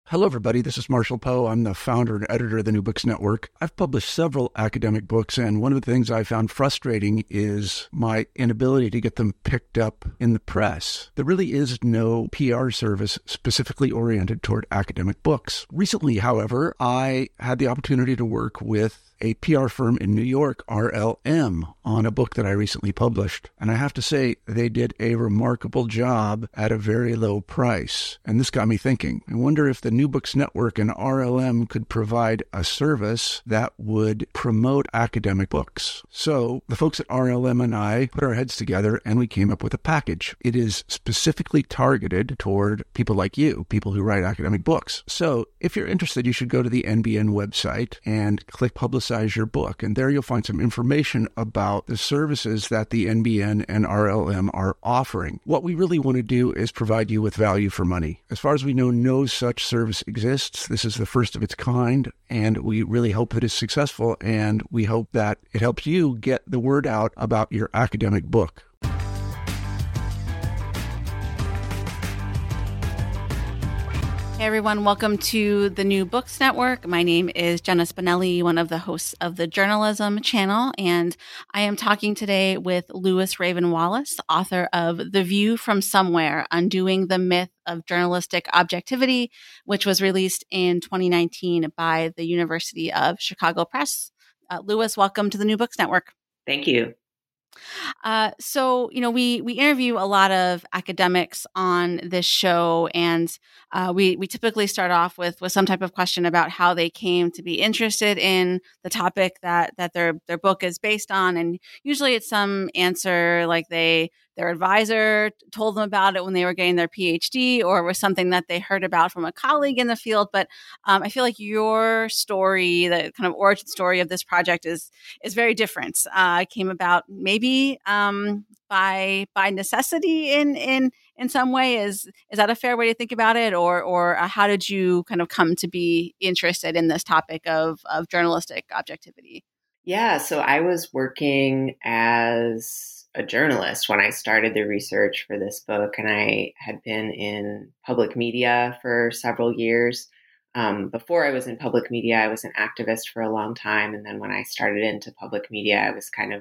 Hello, everybody. This is Marshall Poe. I'm the founder and editor of the New Books Network. I've published several academic books, and one of the things I found frustrating is my inability to get them picked up in the press. There really is no PR service specifically oriented toward academic books. Recently, however, I had the opportunity to work with a PR firm in New York, RLM, on a book that I recently published. And I have to say, they did a remarkable job at a very low price. And this got me thinking. I wonder if the New Books Network and RLM could provide a service that would promote academic books. So the folks at RLM and I put our heads together and we came up with a package. It is specifically targeted toward people like you, people who write academic books. So if you're interested, you should go to the NBN website and click Publicize Your Book. And there you'll find some information about the services that the NBN and RLM are offering. What we really want to do is provide you with value for money. As far as we know, no such service exists. This is the first of its kind, and we really hope that it's successful, and we hope that it helps you get the word out about your academic book. Hey everyone, welcome to the New Books Network. My name is Jenna Spinelli, one of the hosts of the Journalism channel, and I am talking today with Lewis Raven Wallace, author of The View from Somewhere: Undoing the Myth of Journalistic Objectivity, which was released in 2019 by the University of Chicago Press. Lewis, welcome to the New Books Network. Thank you. We interview a lot of academics on this show, and we typically start off with some type of question about how they came to be interested in the topic that their book is based on, and usually it's some answer like their advisor told them about it when they were getting their PhD, or was something that they heard about from a colleague in the field. But I feel like your story, the kind of origin story of this project, is very different. It came about maybe by necessity in some way. Is that a fair way to think about it, or how did you kind of come to be interested in this topic of journalistic objectivity? Yeah, so I was working as a journalist when I started the research for this book, and I had been in public media for several years. Before I was in public media, I was an activist for a long time, and then when I started into public media, I was kind of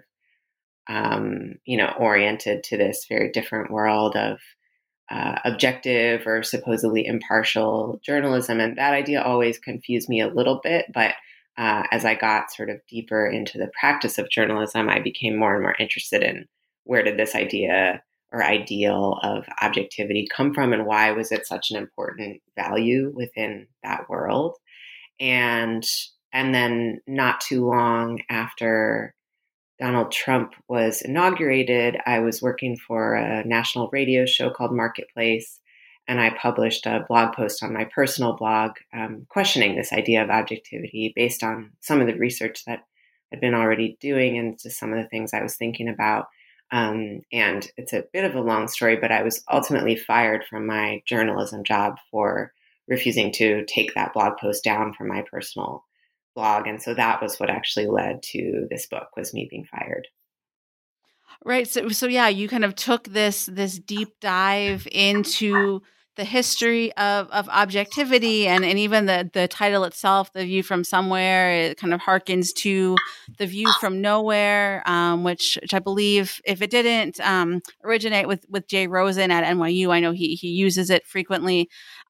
oriented to this very different world of objective or supposedly impartial journalism. And that idea always confused me a little bit. But as I got sort of deeper into the practice of journalism, I became more and more interested in where did this idea or ideal of objectivity come from, and why was it such an important value within that world? And then not too long after Donald Trump was inaugurated, I was working for a national radio show called Marketplace, and I published a blog post on my personal blog questioning this idea of objectivity based on some of the research that I'd been already doing and just some of the things I was thinking about. And it's a bit of a long story, but I was ultimately fired from my journalism job for refusing to take that blog post down from my personal blog. And so that was what actually led to this book, was me being fired. Right. So yeah, you kind of took this deep dive into the history of objectivity, and even the title itself, The View from Somewhere, it kind of harkens to The View from Nowhere, which I believe, if it didn't originate with Jay Rosen at NYU, I know he uses it frequently.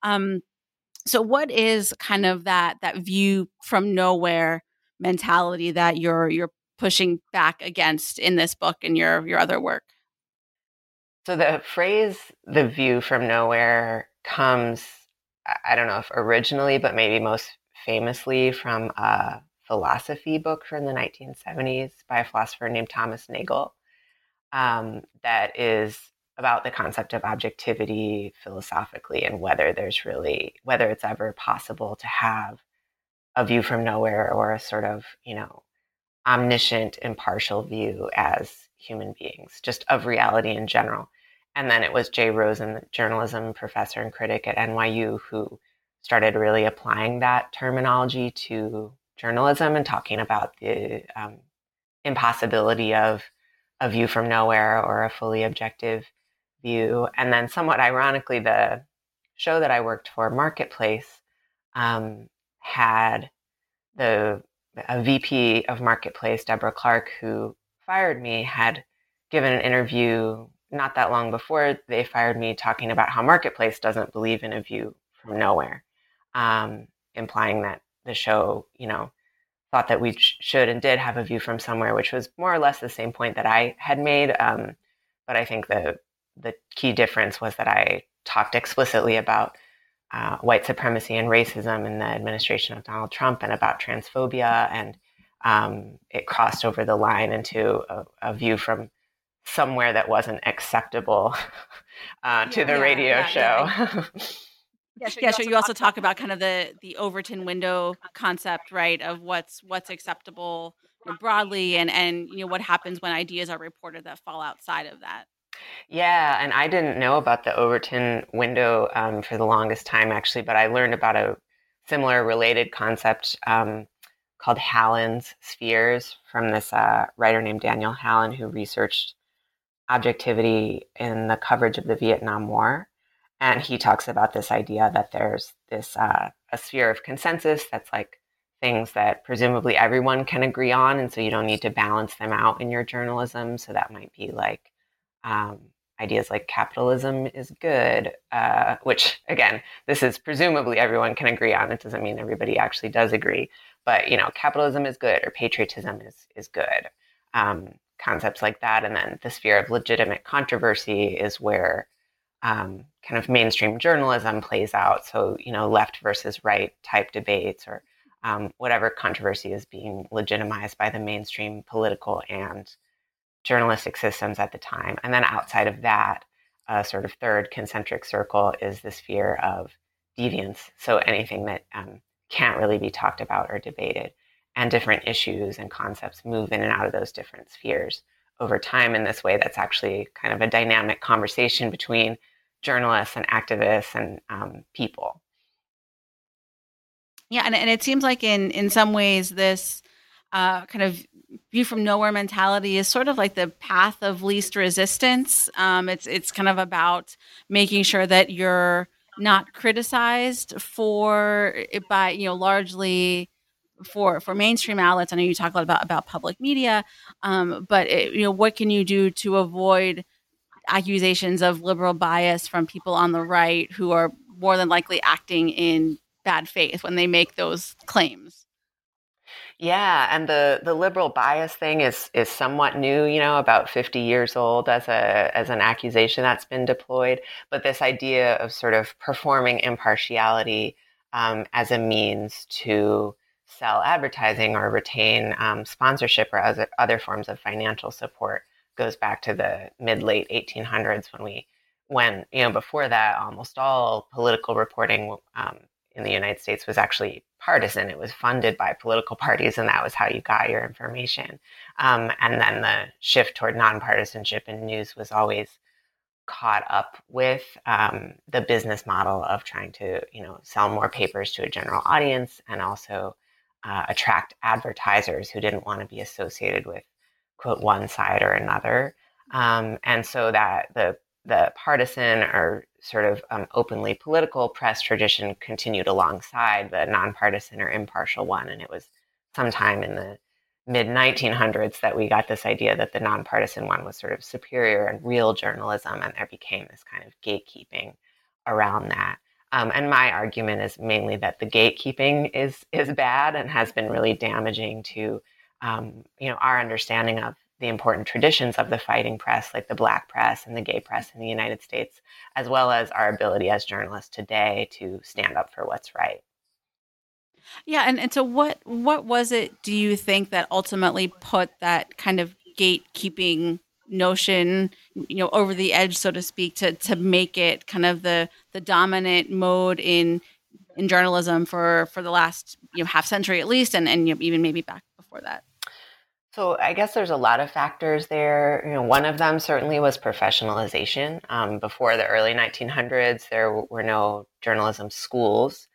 So what is kind of that view from nowhere mentality that you're pushing back against in this book and your other work? So the phrase "the view from nowhere" comes, I don't know if originally, but maybe most famously from a philosophy book from the 1970s by a philosopher named Thomas Nagel, that is about the concept of objectivity philosophically, and whether it's ever possible to have a view from nowhere, or a sort of, omniscient, impartial view as human beings, just of reality in general. And then it was Jay Rosen, the journalism professor and critic at NYU, who started really applying that terminology to journalism and talking about the impossibility of a view from nowhere or a fully objective view. And then somewhat ironically, the show that I worked for, Marketplace, had a VP of Marketplace, Deborah Clark, who fired me, had given an interview not that long before they fired me, talking about how Marketplace doesn't believe in a view from nowhere, implying that the show, thought that we should and did have a view from somewhere, which was more or less the same point that I had made. But I think the key difference was that I talked explicitly about white supremacy and racism in the administration of Donald Trump and about transphobia. And it crossed over the line into a view from somewhere that wasn't acceptable to the radio show. Yeah, so you also talk about kind of the Overton window concept, right, of what's acceptable broadly and what happens when ideas are reported that fall outside of that. Yeah, and I didn't know about the Overton window for the longest time, actually, but I learned about a similar related concept called Hallen's spheres from this writer named Daniel Hallen, who researched objectivity in the coverage of the Vietnam War. And he talks about this idea that there's this a sphere of consensus that's like things that presumably everyone can agree on, and so you don't need to balance them out in your journalism. So that might be like ideas like capitalism is good, which again, this is presumably everyone can agree on. It doesn't mean everybody actually does agree, but capitalism is good or patriotism is good. Concepts like that. And then the sphere of legitimate controversy is where kind of mainstream journalism plays out. So, left versus right type debates or whatever controversy is being legitimized by the mainstream political and journalistic systems at the time. And then outside of that, a sort of third concentric circle is the sphere of deviance. So anything that can't really be talked about or debated, and different issues and concepts move in and out of those different spheres over time in this way that's actually kind of a dynamic conversation between journalists and activists and people. Yeah, and it seems like in some ways this kind of view from nowhere mentality is sort of like the path of least resistance. It's kind of about making sure that you're not criticized for it by largely for mainstream outlets. I know you talk a lot about public media, but what can you do to avoid accusations of liberal bias from people on the right who are more than likely acting in bad faith when they make those claims? Yeah, and the liberal bias thing is somewhat new, about 50 years old as an accusation that's been deployed. But this idea of sort of performing impartiality as a means to sell advertising or retain sponsorship or other forms of financial support goes back to the mid-late 1800s when before that almost all political reporting in the United States was actually partisan. It was funded by political parties, and that was how you got your information. And then the shift toward nonpartisanship in news was always caught up with the business model of trying to, sell more papers to a general audience and also attract advertisers who didn't want to be associated with, quote, one side or another. And so that the partisan or sort of openly political press tradition continued alongside the nonpartisan or impartial one. And it was sometime in the mid-1900s that we got this idea that the nonpartisan one was sort of superior and real journalism, and there became this kind of gatekeeping around that. And my argument is mainly that the gatekeeping is bad and has been really damaging to our understanding of the important traditions of the fighting press, like the Black press and the gay press in the United States, as well as our ability as journalists today to stand up for what's right. Yeah, and so what was it, do you think, that ultimately put that kind of gatekeeping notion, over the edge, so to speak, to make it kind of the dominant mode in journalism for the last half century at least, and even maybe back before that? So I guess there's a lot of factors there. One of them certainly was professionalization. Before the early 1900s, there were no journalism schools.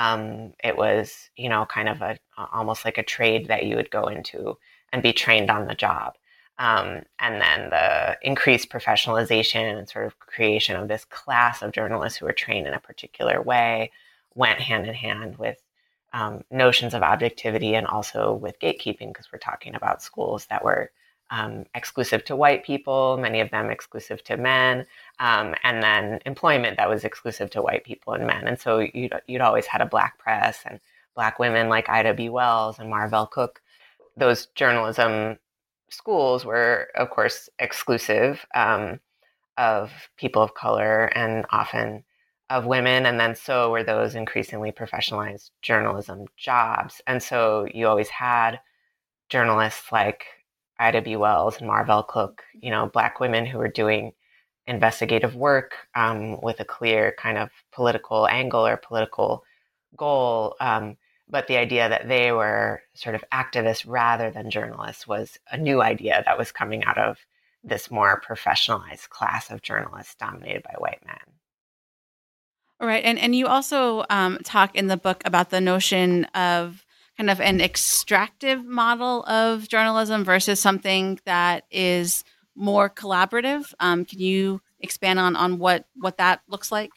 It was, kind of almost like a trade that you would go into and be trained on the job. And then the increased professionalization and sort of creation of this class of journalists who were trained in a particular way went hand in hand with notions of objectivity and also with gatekeeping, because we're talking about schools that were exclusive to white people, many of them exclusive to men, and then employment that was exclusive to white people and men. And so you'd always had a Black press and Black women like Ida B. Wells and Marvell Cook. Those journalism schools were, of course, exclusive of people of color and often of women. And then so were those increasingly professionalized journalism jobs. And so you always had journalists like Ida B. Wells and Marvell Cook, Black women who were doing investigative work with a clear kind of political angle or political goal. But the idea that they were sort of activists rather than journalists was a new idea that was coming out of this more professionalized class of journalists dominated by white men. All right. And you also talk in the book about the notion of kind of an extractive model of journalism versus something that is more collaborative. Can you expand on what that looks like?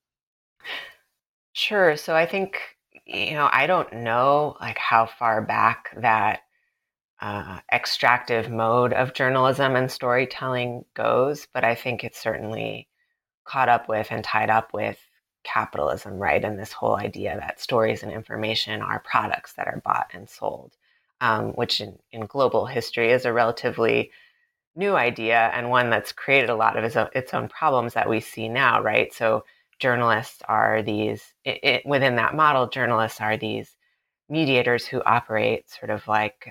Sure. So I think, I don't know like how far back that extractive mode of journalism and storytelling goes, but I think it's certainly caught up with and tied up with capitalism, right? And this whole idea that stories and information are products that are bought and sold, which in global history is a relatively new idea and one that's created a lot of its own problems that we see now, right? So journalists are these, within that model, journalists are these mediators who operate sort of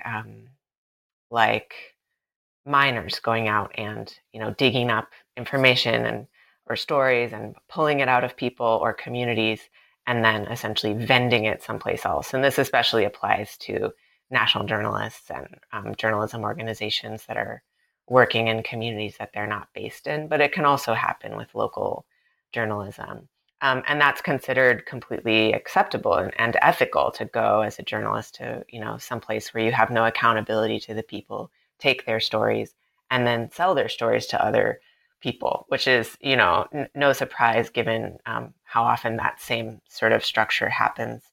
like miners going out and digging up information and or stories and pulling it out of people or communities and then essentially vending it someplace else. And this especially applies to national journalists and journalism organizations that are working in communities that they're not based in, but it can also happen with local journalism. And that's considered completely acceptable and ethical to go as a journalist to, someplace where you have no accountability to the people, take their stories, and then sell their stories to other people, which is, no surprise given how often that same sort of structure happens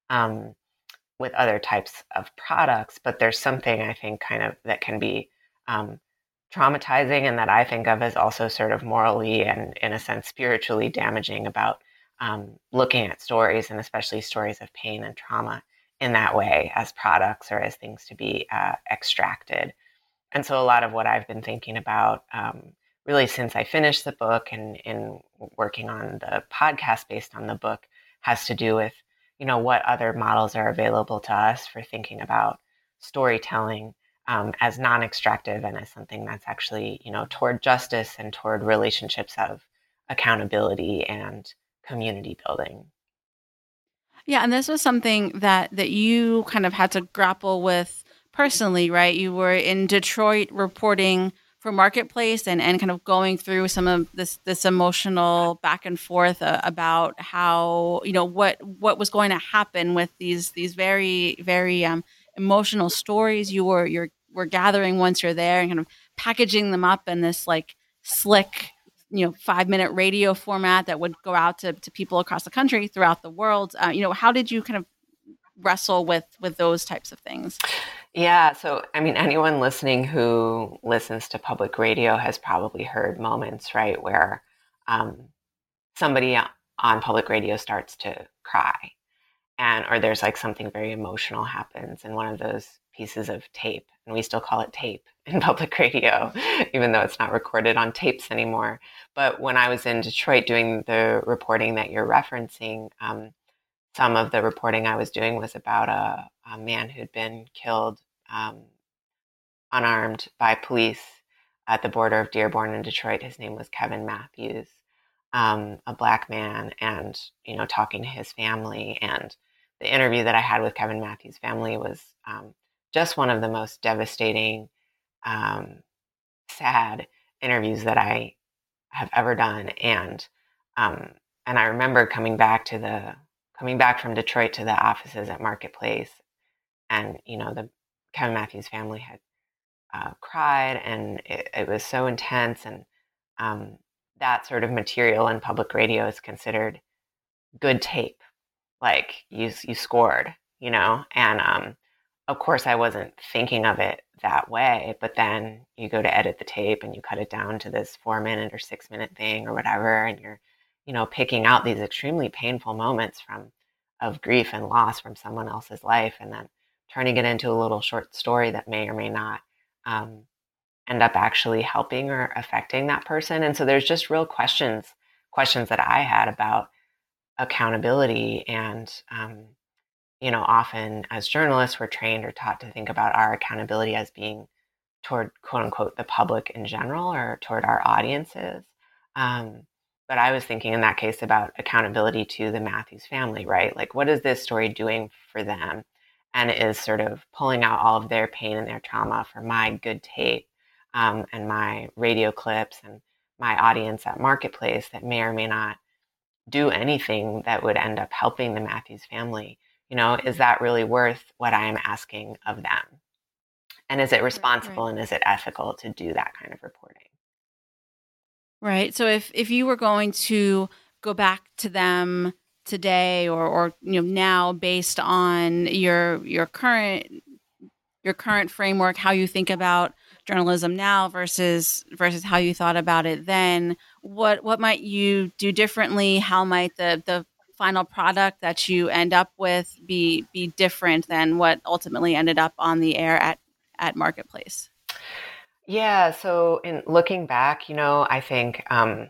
with other types of products. But there's something I think kind of that can be traumatizing and that I think of as also sort of morally and in a sense spiritually damaging about looking at stories and especially stories of pain and trauma in that way as products or as things to be extracted. And so a lot of what I've been thinking about really since I finished the book and in working on the podcast based on the book has to do with, what other models are available to us for thinking about storytelling as non-extractive and as something that's actually, toward justice and toward relationships of accountability and community building. Yeah, and this was something that you kind of had to grapple with personally, right? You were in Detroit reporting for Marketplace and kind of going through some of this emotional back and forth about how, what was going to happen with these very, very emotional stories you were gathering once you're there and kind of packaging them up in this like slick 5-minute radio format that would go out to people across the country, throughout the world. How did you kind of wrestle with those types of things? Yeah. So, I mean, anyone listening who listens to public radio has probably heard moments, right, where somebody on public radio starts to cry or there's like something very emotional happens in one of those pieces of tape. And we still call it tape in public radio, even though it's not recorded on tapes anymore. But when I was in Detroit doing the reporting that you're referencing, some of the reporting I was doing was about a man who'd been killed unarmed by police at the border of Dearborn and Detroit. His name was Kevin Matthews, a Black man, and, talking to his family. And the interview that I had with Kevin Matthews' family was just one of the most devastating, sad interviews that I have ever done. And I remember coming back from Detroit to the offices at Marketplace, and the Kevin Matthews family had cried, and it was so intense. And that sort of material in public radio is considered good tape. like you scored, and of course I wasn't thinking of it that way, but then you go to edit the tape and you cut it down to this 4 minute or 6 minute thing or whatever, and you're, picking out these extremely painful moments of grief and loss from someone else's life, and then turning it into a little short story that may or may not end up actually helping or affecting that person. And so there's just real questions that I had about accountability. And, often as journalists, we're trained or taught to think about our accountability as being toward, quote unquote, the public in general or toward our audiences. But I was thinking in that case about accountability to the Matthews family, right? Like, what is this story doing for them? And is sort of pulling out all of their pain and their trauma for my good tape, and my radio clips and my audience at Marketplace that may or may not do anything that would end up helping the Matthews family. Is that really worth what I am asking of them? And is it responsible and is it ethical to do that kind of reporting? Right. So if you were going to go back to them today or now based on your current framework, how you think about journalism now versus how you thought about it then, what might you do differently? How might the final product that you end up with be different than what ultimately ended up on the air at Marketplace? Yeah, so in looking back, I think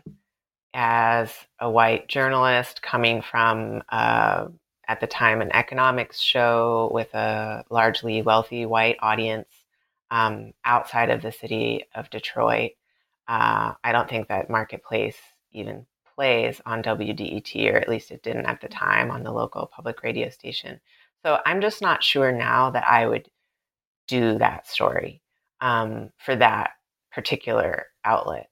as a white journalist coming from at the time an economics show with a largely wealthy white audience outside of the city of Detroit, I don't think that Marketplace even plays on WDET, or at least it didn't at the time on the local public radio station. So I'm just not sure now that I would do that story for that particular outlet.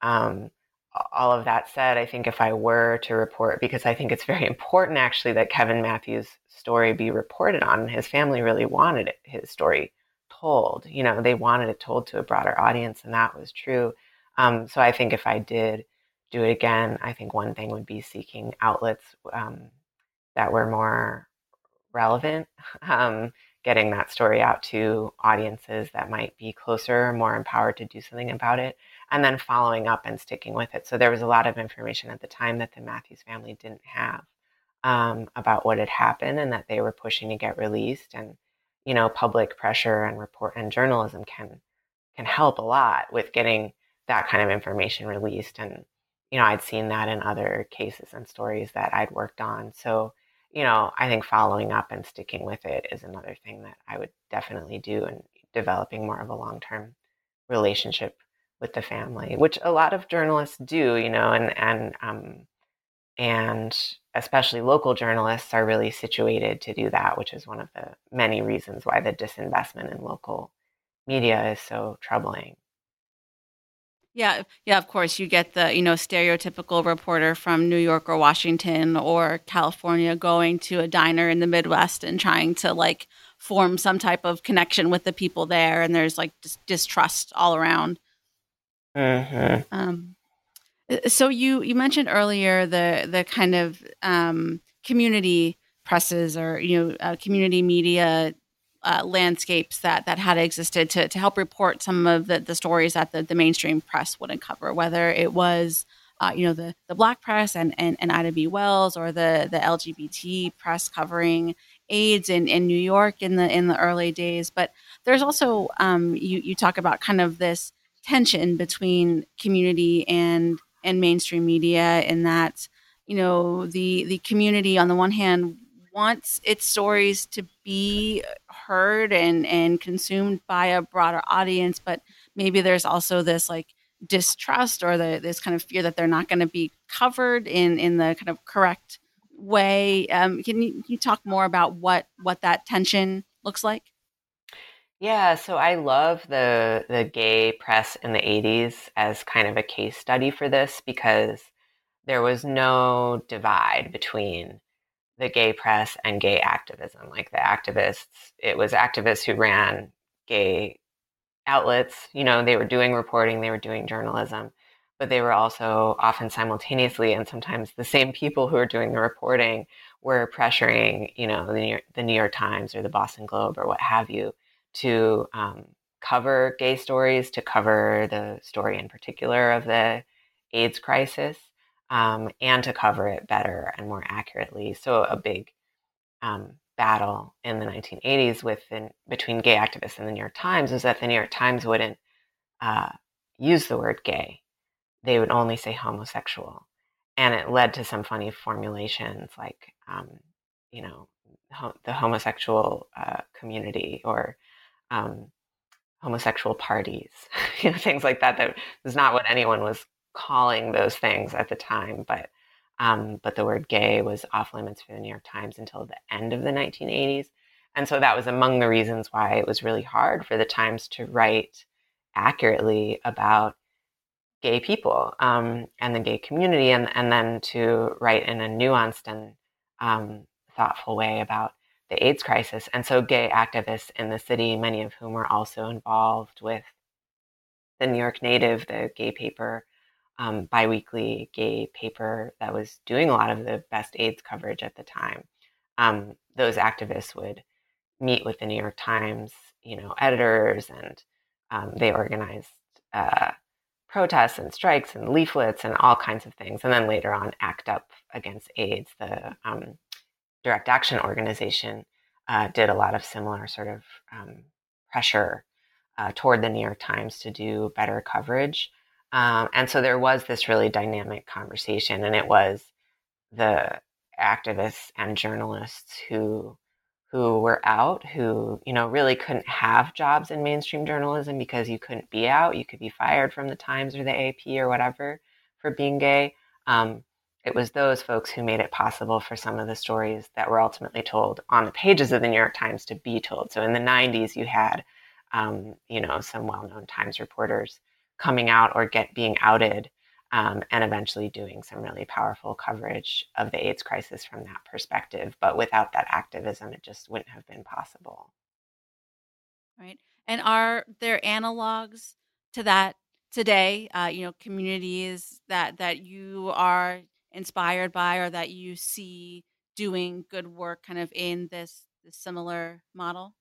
All of that said, I think if I were to report, because I think it's very important actually that Kevin Matthews' story be reported on, and his family really wanted his story told. They wanted it told to a broader audience, and that was true. So I think if I did do it again, I think one thing would be seeking outlets that were more relevant, getting that story out to audiences that might be closer, more empowered to do something about it, and then following up and sticking with it. So there was a lot of information at the time that the Matthews family didn't have about what had happened and that they were pushing to get released. And, public pressure and report and journalism can help a lot with getting that kind of information released. And, I'd seen that in other cases and stories that I'd worked on. So, I think following up and sticking with it is another thing that I would definitely do, and developing more of a long-term relationship with the family, which a lot of journalists do, and especially local journalists are really situated to do that, which is one of the many reasons why the disinvestment in local media is so troubling. Yeah, of course, you get the, stereotypical reporter from New York or Washington or California going to a diner in the Midwest and trying to like form some type of connection with the people there, and there's like distrust all around. Mm-hmm. So you mentioned earlier the kind of community presses or community media landscapes that had existed to help report some of the stories that the mainstream press wouldn't cover, whether it was the Black press and Ida B. Wells, or the LGBT press covering AIDS in New York in the early days. But there's also you talk about kind of this tension between community and mainstream media, in that the community on the one hand wants its stories to be heard and consumed by a broader audience, but maybe there's also this like distrust or this kind of fear that they're not going to be covered in the kind of correct way. Can you talk more about what that tension looks like? Yeah, so I love the gay press in the 80s as kind of a case study for this, because there was no divide between the gay press and gay activism. Like the activists, it was activists who ran gay outlets. They were doing reporting, they were doing journalism, but they were also often simultaneously, and sometimes the same people who were doing the reporting were pressuring, the New York Times or the Boston Globe or what have you to cover gay stories, to cover the story in particular of the AIDS crisis, and to cover it better and more accurately. So a big battle in the 1980s between gay activists and the New York Times was that the New York Times wouldn't use the word gay. They would only say homosexual. And it led to some funny formulations like, the homosexual community or homosexual parties, things like that. That was not what anyone was calling those things at the time. But the word gay was off limits for the New York Times until the end of the 1980s. And so that was among the reasons why it was really hard for the Times to write accurately about gay people and the gay community, and then to write in a nuanced and thoughtful way about the AIDS crisis. And so gay activists in the city, many of whom were also involved with the New York Native, the gay paper, biweekly gay paper that was doing a lot of the best AIDS coverage at the time. Those activists would meet with the New York Times, editors, and they organized protests and strikes and leaflets and all kinds of things. And then later on, ACT UP Against AIDS, the direct action organization, did a lot of similar sort of pressure toward the New York Times to do better coverage. And so there was this really dynamic conversation, and it was the activists and journalists who were out, who, really couldn't have jobs in mainstream journalism because you couldn't be out. You could be fired from the Times or the AP or whatever for being gay. It was those folks who made it possible for some of the stories that were ultimately told on the pages of the New York Times to be told. So in the 90s, you had, some well-known Times reporters coming out or being outed, and eventually doing some really powerful coverage of the AIDS crisis from that perspective. But without that activism, it just wouldn't have been possible. Right. And are there analogs to that today? Communities that you are inspired by or that you see doing good work kind of in this similar model?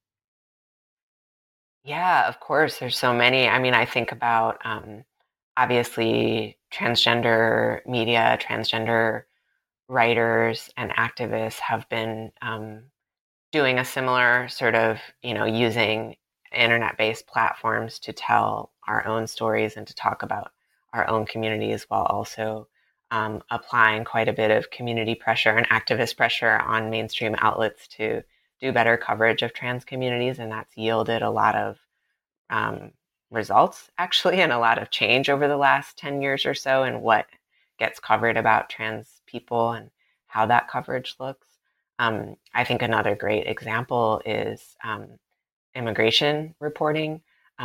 Yeah, of course. There's so many. I mean, I think about obviously transgender media, transgender writers and activists have been doing a similar sort of, using internet-based platforms to tell our own stories and to talk about our own communities while also applying quite a bit of community pressure and activist pressure on mainstream outlets to do better coverage of trans communities. And that's yielded a lot of results, actually, and a lot of change over the last 10 years or so in what gets covered about trans people and how that coverage looks. I think another great example is immigration reporting.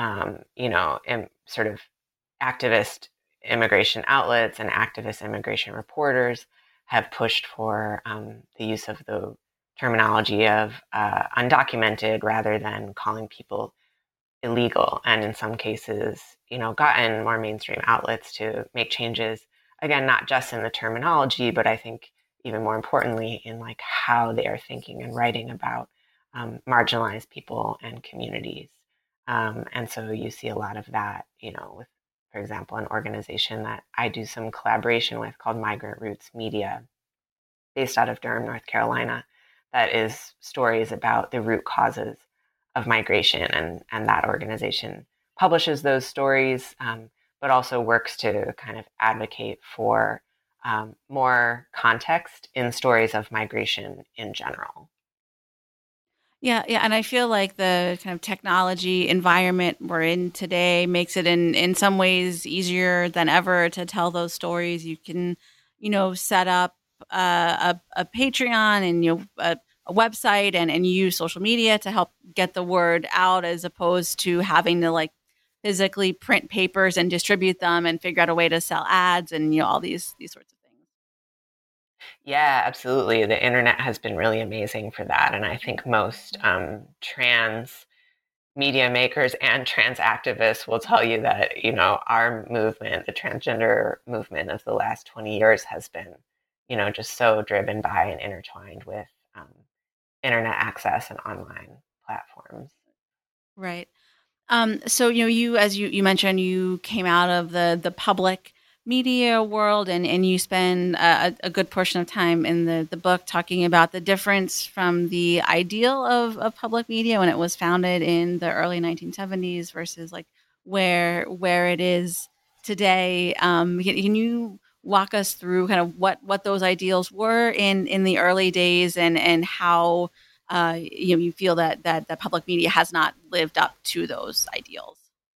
Sort of activist immigration outlets and activist immigration reporters have pushed for the use of the terminology of undocumented rather than calling people illegal, and in some cases, gotten more mainstream outlets to make changes, again, not just in the terminology, but I think even more importantly in like how they are thinking and writing about marginalized people and communities. And so you see a lot of that, with, for example, an organization that I do some collaboration with called Migrant Roots Media, based out of Durham, North Carolina, that is stories about the root causes of migration. And that organization publishes those stories, but also works to kind of advocate for more context in stories of migration in general. Yeah, yeah, and I feel like the kind of technology environment we're in today makes it in some ways easier than ever to tell those stories. You can, set up a Patreon and a website and use social media to help get the word out, as opposed to having to like physically print papers and distribute them and figure out a way to sell ads and all these sorts of things. Yeah, absolutely. The internet has been really amazing for that. And I think most trans media makers and trans activists will tell you that, our movement, the transgender movement of the last 20 years has been just so driven by and intertwined with internet access and online platforms. Right. So you as you mentioned, you came out of the public media world, and you spend a good portion of time in the book talking about the difference from the ideal of public media when it was founded in the early 1970s versus like where it is today. Can you walk us through kind of what those ideals were in the early days, and how you feel that public media has not lived up to those ideals?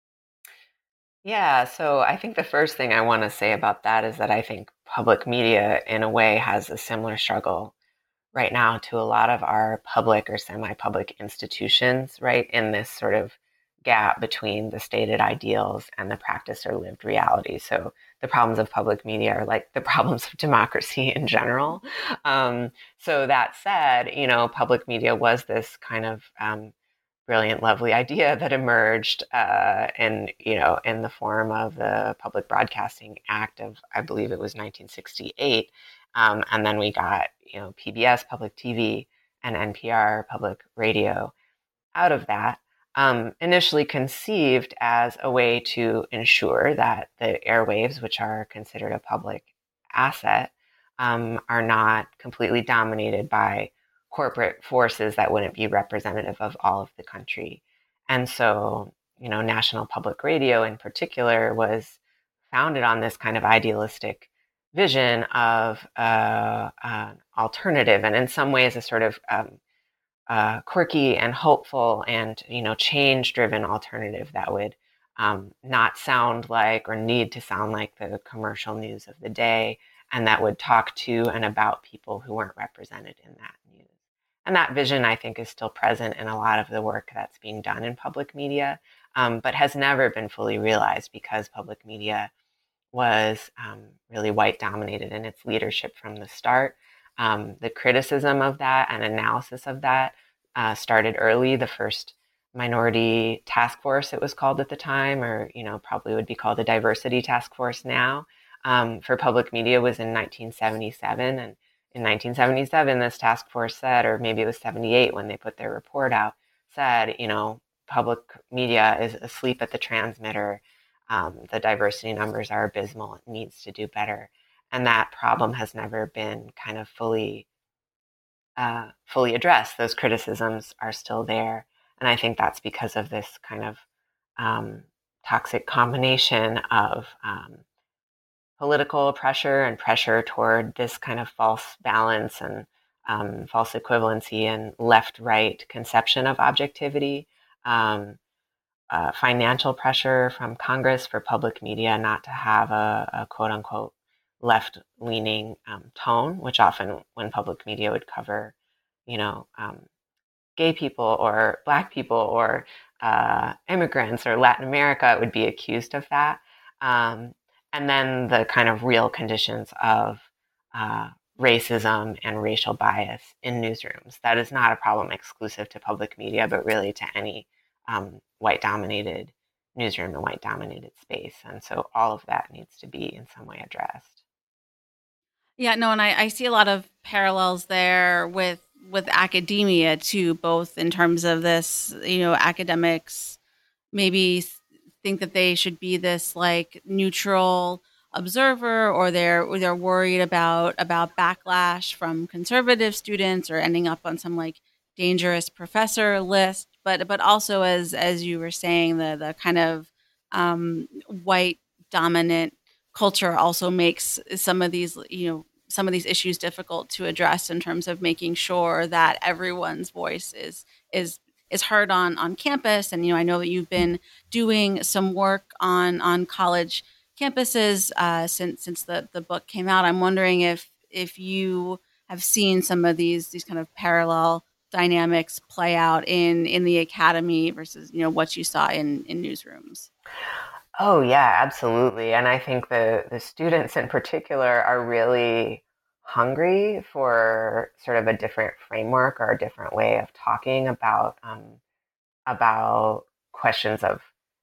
Yeah, so I think the first thing I want to say about that is that I think public media, in a way, has a similar struggle right now to a lot of our public or semi-public institutions, right? In this sort of gap between the stated ideals and the practice or lived reality. So the problems of public media are like the problems of democracy in general. So that said, public media was this kind of brilliant, lovely idea that emerged in the form of the Public Broadcasting Act of, I believe it was 1968. And then we got, PBS, public TV, and NPR, public radio, out of that. Initially conceived as a way to ensure that the airwaves, which are considered a public asset, are not completely dominated by corporate forces that wouldn't be representative of all of the country. And so, National Public Radio in particular was founded on this kind of idealistic vision of an alternative, and in some ways a sort of quirky and hopeful and change-driven alternative that would not sound like or need to sound like the commercial news of the day, and that would talk to and about people who weren't represented in that news. And that vision, I think, is still present in a lot of the work that's being done in public media, but has never been fully realized because public media was really white dominated in its leadership from the start. The criticism of that and analysis of that started early. The first minority task force, it was called at the time, or probably would be called the diversity task force now, for public media, was in 1977. And in 1977, this task force said, or maybe it was 78 when they put their report out, said, public media is asleep at the transmitter. The diversity numbers are abysmal. It needs to do better. And that problem has never been kind of fully addressed. Those criticisms are still there. And I think that's because of this kind of toxic combination of political pressure and pressure toward this kind of false balance and false equivalency and left-right conception of objectivity. Financial pressure from Congress for public media not to have a quote unquote left-leaning tone, which often when public media would cover, gay people or Black people or immigrants or Latin America, it would be accused of that. And then the kind of real conditions of racism and racial bias in newsrooms. That is not a problem exclusive to public media, but really to any white-dominated newsroom and white-dominated space. And so all of that needs to be in some way addressed. Yeah, no, and I see a lot of parallels there with academia too, both in terms of this, academics maybe think that they should be this like neutral observer, or they're worried about backlash from conservative students or ending up on some like dangerous professor list, but also as you were saying, the kind of white dominant culture also makes some of these issues difficult to address in terms of making sure that everyone's voice is heard on campus. And I know that you've been doing some work on college campuses since the book came out. I'm wondering if you have seen some of these kind of parallel dynamics play out in the academy versus what you saw in newsrooms. Oh yeah, absolutely. And I think the students in particular are really hungry for sort of a different framework or a different way of talking about questions of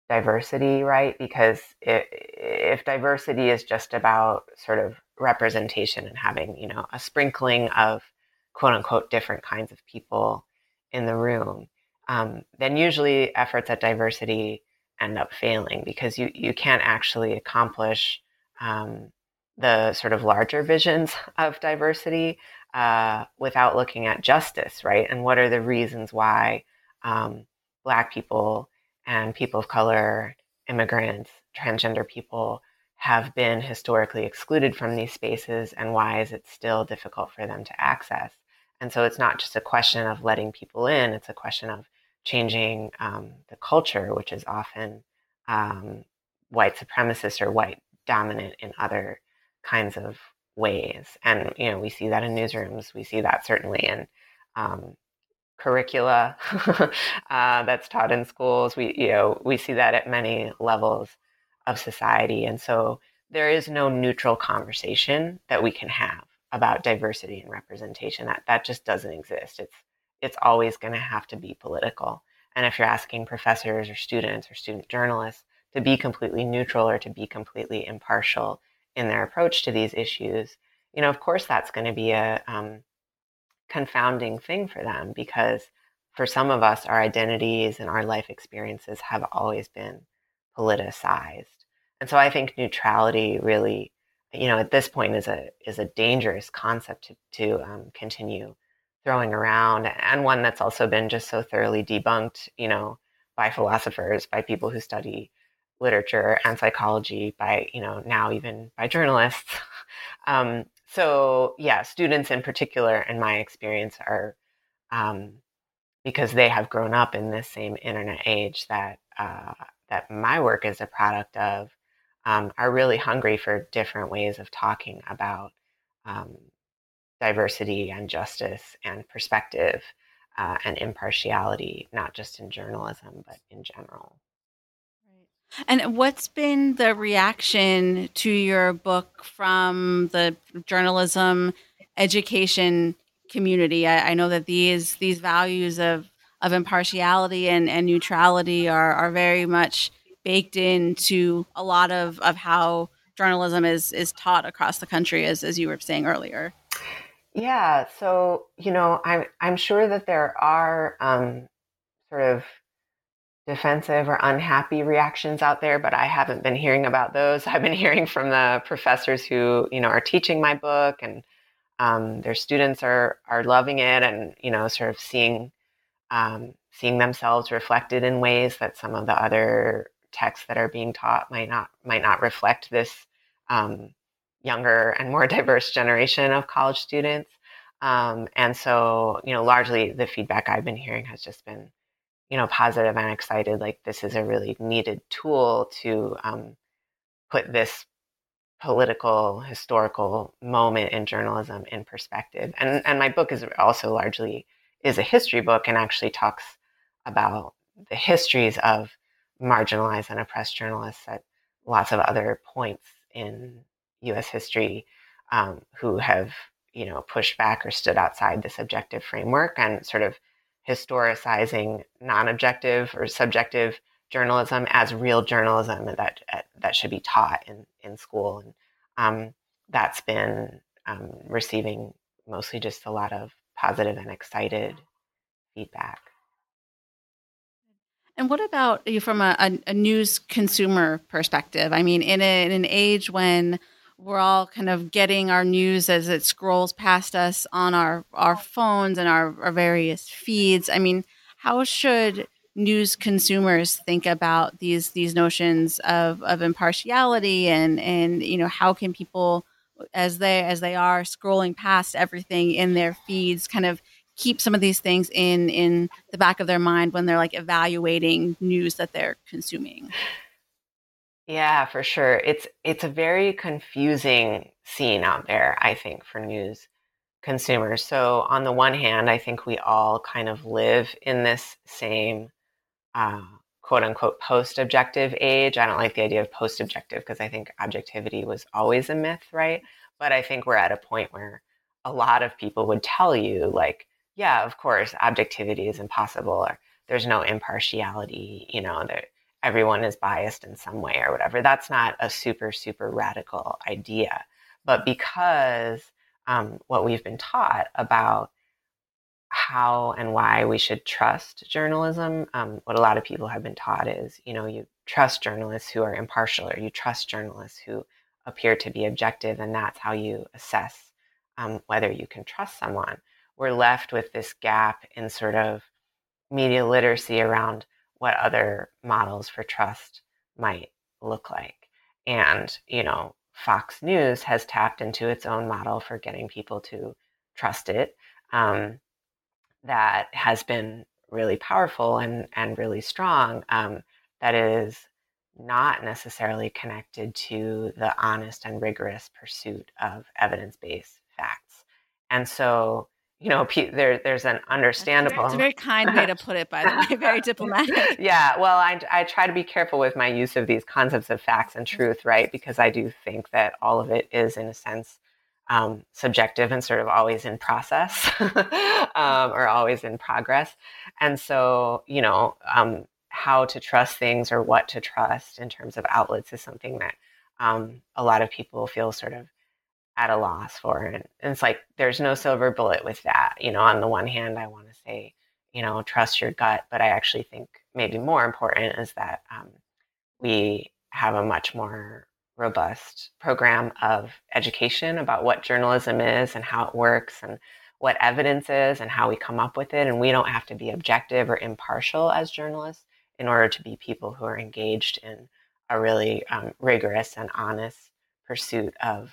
diversity, right? Because if diversity is just about sort of representation and having, a sprinkling of quote unquote different kinds of people in the room, then usually efforts at diversity end up failing because you can't actually accomplish the sort of larger visions of diversity without looking at justice, right? And what are the reasons why Black people and people of color, immigrants, transgender people have been historically excluded from these spaces, and why is it still difficult for them to access? And so it's not just a question of letting people in, it's a question of changing the culture, which is often white supremacist or white dominant in other kinds of ways. And, we see that in newsrooms, we see that certainly in curricula that's taught in schools. We see that at many levels of society. And so there is no neutral conversation that we can have about diversity and representation. That just doesn't exist. It's always going to have to be political. And if you're asking professors or students or student journalists to be completely neutral or to be completely impartial in their approach to these issues, of course that's going to be a confounding thing for them, because for some of us, our identities and our life experiences have always been politicized. And so I think neutrality really, at this point is a dangerous concept to continue throwing around, and one that's also been just so thoroughly debunked, by philosophers, by people who study literature and psychology, by, now even by journalists. So yeah, students in particular, in my experience, are because they have grown up in this same internet age that that my work is a product of, are really hungry for different ways of talking about diversity and justice and perspective and impartiality, not just in journalism, but in general. And what's been the reaction to your book from the journalism education community? I know that these values of impartiality and neutrality are very much baked into a lot of how journalism is taught across the country, as you were saying earlier. Yeah, so I'm sure that there are sort of defensive or unhappy reactions out there, but I haven't been hearing about those. I've been hearing from the professors who, are teaching my book, and their students are loving it, and, sort of seeing themselves reflected in ways that some of the other texts that are being taught might not reflect this younger and more diverse generation of college students. And so, largely the feedback I've been hearing has just been, positive and excited. Like, this is a really needed tool to put this political, historical moment in journalism in perspective. And my book is also largely is a history book, and actually talks about the histories of marginalized and oppressed journalists at lots of other points in U.S. history, who have, pushed back or stood outside this objective framework, and sort of historicizing non-objective or subjective journalism as real journalism that should be taught in school. And that's been receiving mostly just a lot of positive and excited feedback. And what about you from a news consumer perspective? I mean, in an age when we're all kind of getting our news as it scrolls past us on our phones and our various feeds. I mean, how should news consumers think about these notions of impartiality, and how can people, as they are scrolling past everything in their feeds, kind of keep some of these things in the back of their mind when they're like evaluating news that they're consuming? Yeah, for sure. It's a very confusing scene out there, I think, for news consumers. So on the one hand, I think we all kind of live in this same quote unquote post-objective age. I don't like the idea of post-objective, because I think objectivity was always a myth, right? But I think we're at a point where a lot of people would tell you, like, yeah, of course, objectivity is impossible, or there's no impartiality, everyone is biased in some way or whatever. That's not a super, super radical idea. But because what we've been taught about how and why we should trust journalism, what a lot of people have been taught is, you trust journalists who are impartial, or you trust journalists who appear to be objective, and that's how you assess whether you can trust someone. We're left with this gap in sort of media literacy around what other models for trust might look like. And, Fox News has tapped into its own model for getting people to trust it. That has been really powerful and really strong, that is not necessarily connected to the honest and rigorous pursuit of evidence-based facts. And so, there's an understandable... It's a very kind way to put it, by the way, very diplomatic. Yeah, well, I try to be careful with my use of these concepts of facts and truth, right? Because I do think that all of it is, in a sense, subjective and sort of always in process or always in progress. And so, how to trust things or what to trust in terms of outlets is something that a lot of people feel sort of at a loss for. And it's like, there's no silver bullet with that. On the one hand, I want to say, trust your gut. But I actually think maybe more important is that we have a much more robust program of education about what journalism is and how it works and what evidence is and how we come up with it. And we don't have to be objective or impartial as journalists in order to be people who are engaged in a really rigorous and honest pursuit of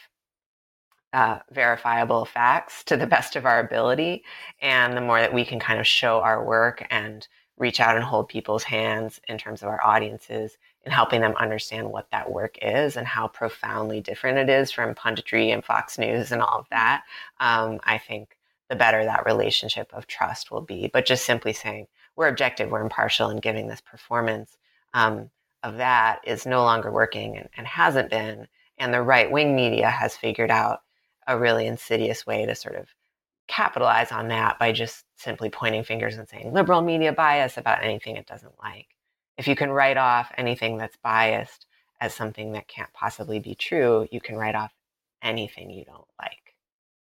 verifiable facts to the best of our ability. And the more that we can kind of show our work and reach out and hold people's hands in terms of our audiences and helping them understand what that work is and how profoundly different it is from punditry and Fox News and all of that, I think the better that relationship of trust will be. But just simply saying we're objective, we're impartial, and giving this performance of that is no longer working and hasn't been. And the right-wing media has figured out a really insidious way to sort of capitalize on that by just simply pointing fingers and saying liberal media bias about anything it doesn't like. If you can write off anything that's biased as something that can't possibly be true, you can write off anything you don't like.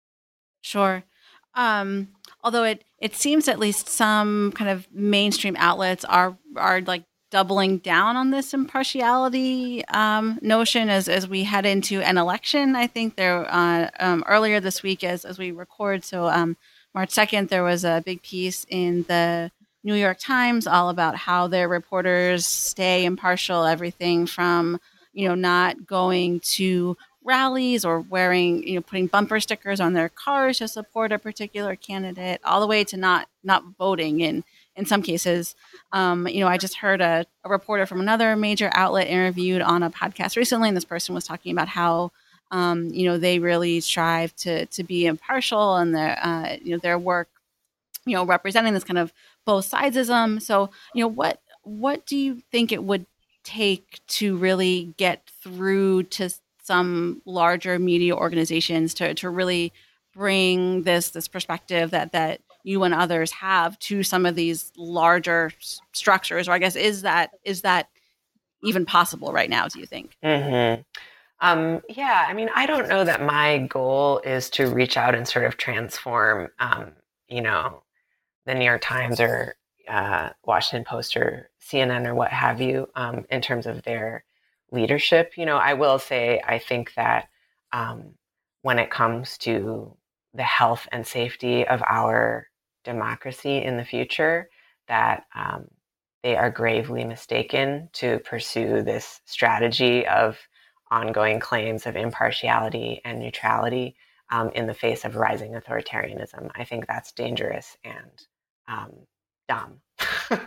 Sure. Although it seems at least some kind of mainstream outlets are like doubling down on this impartiality notion as we head into an election. I think there earlier this week as we record, so March 2nd, there was a big piece in the New York Times all about how their reporters stay impartial, everything from, not going to rallies or wearing, putting bumper stickers on their cars to support a particular candidate, all the way to not voting in some cases. I just heard a reporter from another major outlet interviewed on a podcast recently, and this person was talking about how, they really strive to be impartial and their work, representing this kind of both sidesism. So, what do you think it would take to really get through to some larger media organizations to really bring this perspective that you and others have to some of these larger structures? Or I guess, is that even possible right now, do you think? Mm-hmm. Yeah, I mean, I don't know that my goal is to reach out and sort of transform, the New York Times or Washington Post or CNN or what have you, in terms of their leadership. I will say, I think that when it comes to the health and safety of our democracy in the future, that they are gravely mistaken to pursue this strategy of ongoing claims of impartiality and neutrality in the face of rising authoritarianism. I think that's dangerous and dumb. But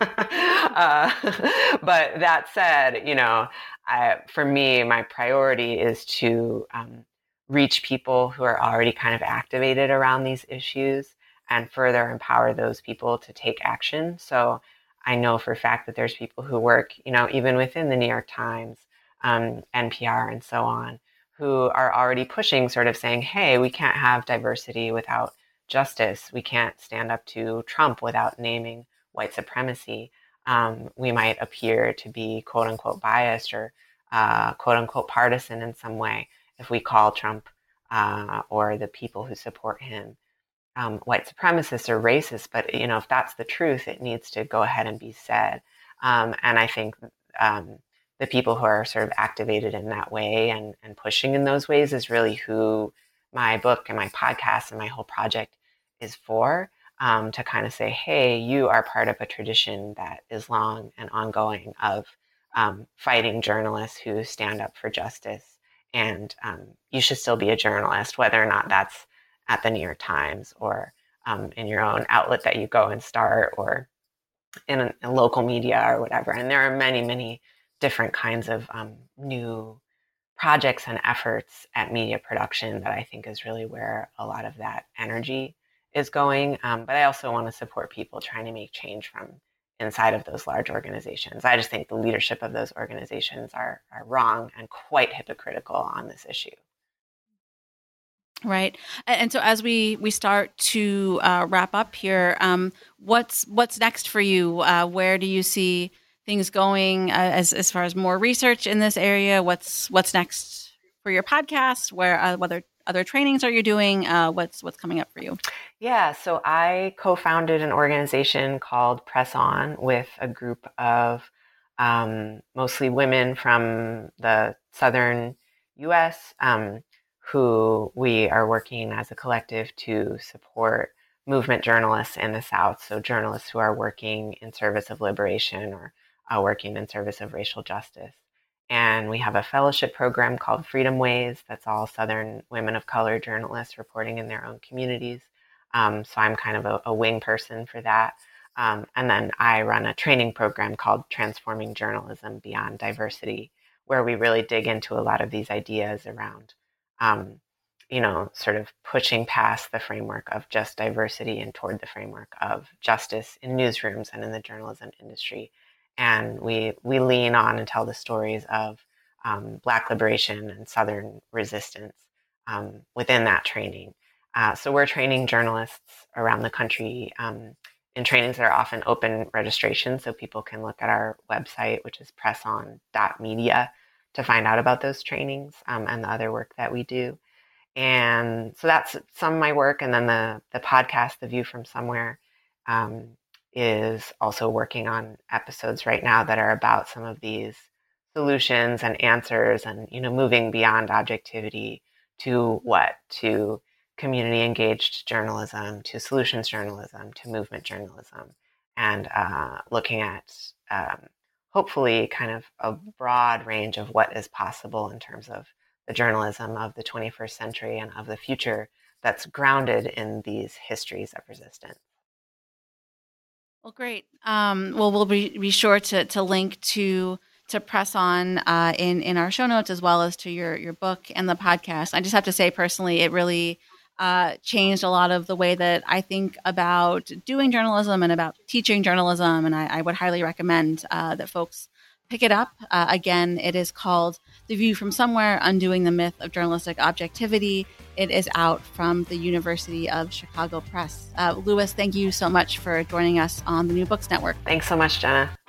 that said, for me, my priority is to reach people who are already kind of activated around these issues and further empower those people to take action. So I know for a fact that there's people who work, even within the New York Times, NPR, and so on, who are already pushing, sort of saying, hey, we can't have diversity without justice. We can't stand up to Trump without naming white supremacy. we might appear to be quote unquote biased or quote unquote partisan in some way if we call Trump or the people who support him white supremacists or racist. But if that's the truth, it needs to go ahead and be said. And I think the people who are sort of activated in that way and pushing in those ways is really who my book and my podcast and my whole project is for, to kind of say, hey, you are part of a tradition that is long and ongoing of fighting journalists who stand up for justice. And you should still be a journalist, whether or not that's at the New York Times or in your own outlet that you go and start or in local media or whatever. And there are many, many different kinds of new projects and efforts at media production that I think is really where a lot of that energy is going. But I also want to support people trying to make change from inside of those large organizations. I just think the leadership of those organizations are wrong and quite hypocritical on this issue. Right. And so as we start to wrap up here, what's next for you? Where do you see things going as far as more research in this area? What's next for your podcast? Where whether other trainings are you doing? What's coming up for you? Yeah, so I co-founded an organization called Press On with a group of mostly women from the southern U.S. Who we are working as a collective to support movement journalists in the South. So journalists who are working in service of liberation or working in service of racial justice. And we have a fellowship program called Freedom Ways. That's all Southern women of color journalists reporting in their own communities. So I'm kind of a wing person for that. And then I run a training program called Transforming Journalism Beyond Diversity, where we really dig into a lot of these ideas around sort of pushing past the framework of just diversity and toward the framework of justice in newsrooms and in the journalism industry. And we lean on and tell the stories of Black liberation and Southern resistance within that training. So we're training journalists around the country in trainings that are often open registration, so people can look at our website, which is presson.media, to find out about those trainings and the other work that we do. And so that's some of my work. And then the podcast, The View from Somewhere, is also working on episodes right now that are about some of these solutions and answers and, moving beyond objectivity to community engaged journalism, to solutions journalism, to movement journalism, and looking at hopefully kind of a broad range of what is possible in terms of the journalism of the 21st century and of the future that's grounded in these histories of resistance. Well, great. Well, we'll be sure to link to Press On in our show notes, as well as to your book and the podcast. I just have to say personally, it really changed a lot of the way that I think about doing journalism and about teaching journalism. And I would highly recommend that folks pick it up. Again, it is called The View from Somewhere, Undoing the Myth of Journalistic Objectivity. It is out from the University of Chicago Press. Louis, thank you so much for joining us on the New Books Network. Thanks so much, Jenna.